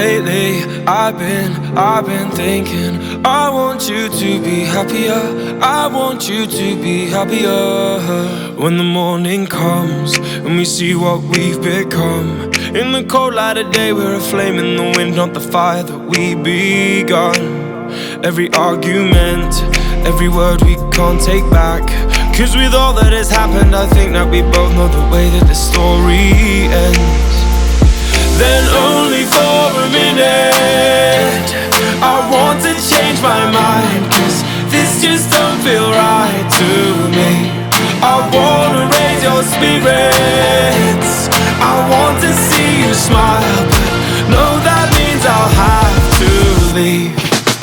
Lately, I've been thinking I want you to be happier. I want you to be happier. When the morning comes and we see what we've become, in the cold light of day we're a flame in the wind, not the fire that we begun. Every argument, every word we can't take back, 'cause with all that has happened I think that we both know the way that the story ends. Then only for a minute I want to change my mind, 'cause this just don't feel right to me. I wanna raise your spirits, I want to see you smile, but no, that means I'll have to leave.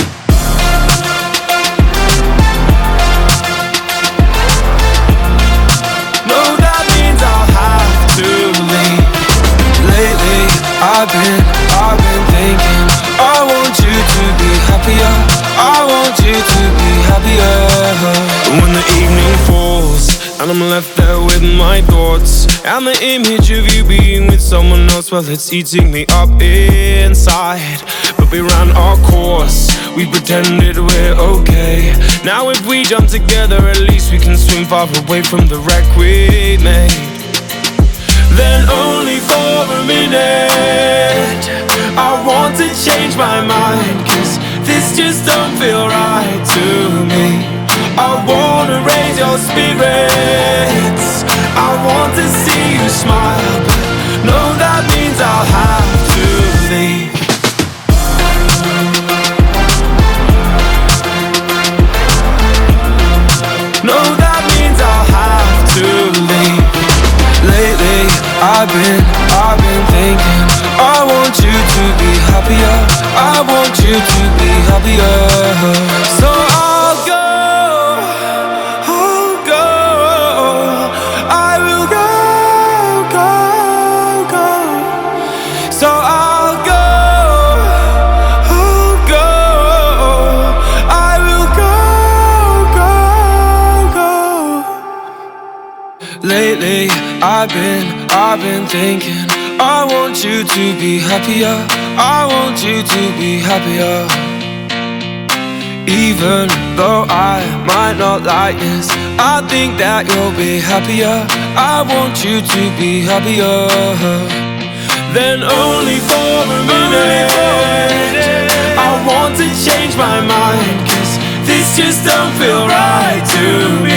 No, that means I'll have to leave. Lately, I've been thinking I want you to be happier. I want you to be happier. When the evening falls and I'm left there with my thoughts, and the image of you being with someone else, well, it's eating me up inside. But we ran our course, we pretended we're okay. Now if we jump together, at least we can swim far away from the wreck we made. Then only for a minute I want to change my mind, 'cause this just don't feel right to me. I wanna raise your spirits, I want to see you smile, but no, that means I'll have to leave. No, that means I'll have to leave. Lately, I've been thinking I want you to be happier. I want you to be happier. So I'll go, I will go. So I'll go, I will go. Lately, I've been thinking I want you to be happier. I want you to be happier. Even though I might not like this, I think that you'll be happier. I want you to be happier. Then only for a minute I want to change my mind, 'cause this just don't feel right to me.